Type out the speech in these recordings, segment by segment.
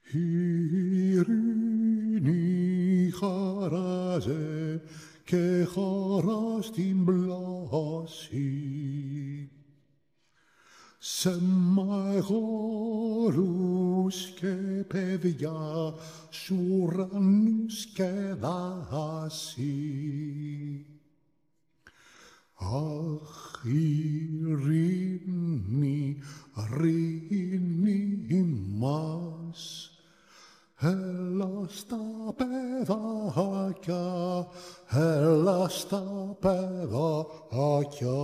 Ειρήνη χαράζε και χαρά στην πλάση σε μεγάλους και παιδιά, σ' ουρανούς και δάση. Αχ, ειρήνη, ειρήνη μας, έλα στα παιδάκια, έλα στα παιδάκια,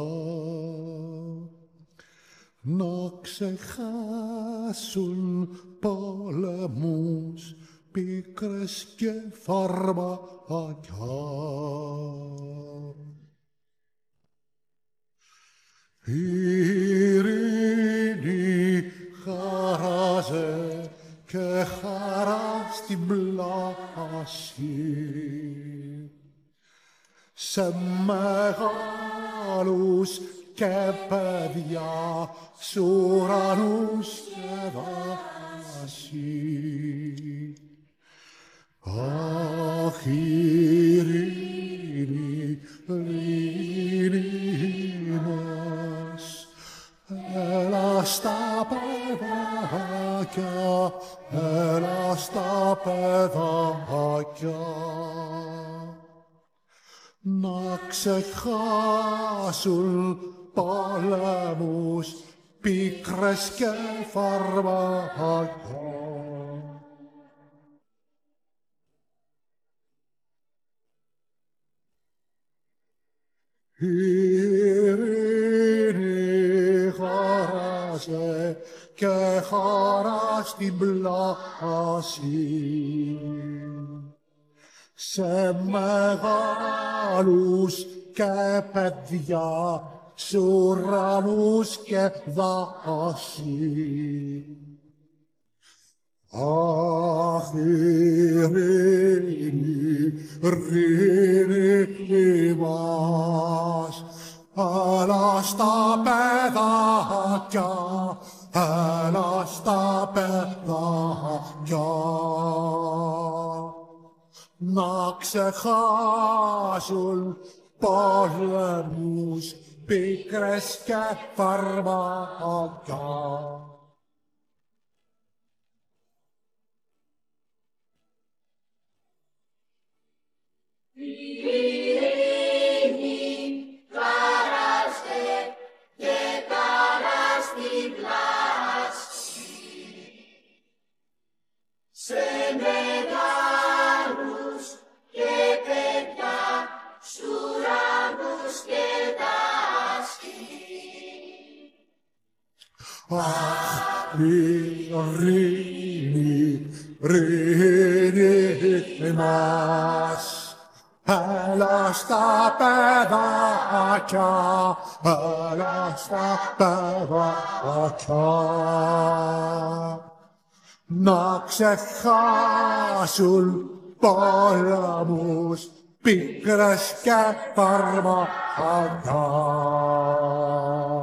να ξεχάσουν πολεμούς, πίκρες και φαρμάκια. Ειρήνη χαράζε και χαρά στην πλάση σε μεγάλους και παιδιά, σ' ουρανούς και δάση. Αχ, ειρήνη, ειρήνη μας, έλα στα παιδάκια, έλα στα παιδάκια, να ξεχάσουν πολεμούς, πίκρες και φαρμάκια. Ειρήνη χαράζε και χαρά στην πλάση σε μεγάλους και παιδιά, σ' ουρανούς και δάση. Αχ, ειρήνη, ειρήνη μας, έλα στα παιδάκια, έλα στα παιδάκια, να ξεχάσουν πολεμούς, πίκρες και φαρμάκια. Ειρήνη χαράστε και χαρά στην πλάση σε μεγάλους και παιδιά, σ' ουρανούς και δάση. Αχ, ειρήνη, ειρήνη μας, έλα στα παιδάκια, έλα στα παιδάκια, να ξεχάσουν πολεμούς, πίκρες και φαρμάκια.